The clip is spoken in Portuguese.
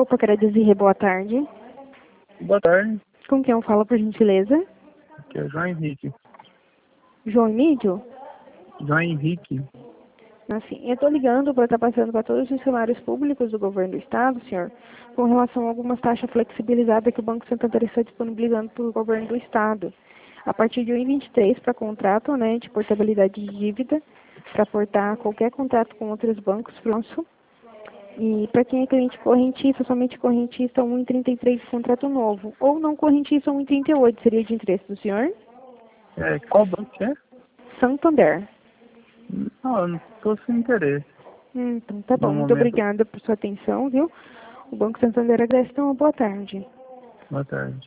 Opa, quero dizer boa tarde. Boa tarde, Com quem eu falo, por gentileza? aqui é João Henrique. João Emílio? João Henrique, Assim, eu estou ligando para estar passando para todos os funcionários públicos do governo do estado, senhor, com relação a algumas taxas flexibilizadas que o Banco Santander está disponibilizando para o governo do estado. A partir de 1,23 para contrato, né, de portabilidade de dívida, para portar qualquer contrato com outros bancos próximo. E para quem é cliente correntista, somente correntista 1,33 de contrato novo. Ou não correntista 1,38 seria de interesse do senhor? qual banco que é? Santander. Não, eu não estou sem interesse Então tá bom. no Muito momento. obrigada por sua atenção, viu? O Banco Santander agradece. Então, uma boa tarde. Boa tarde.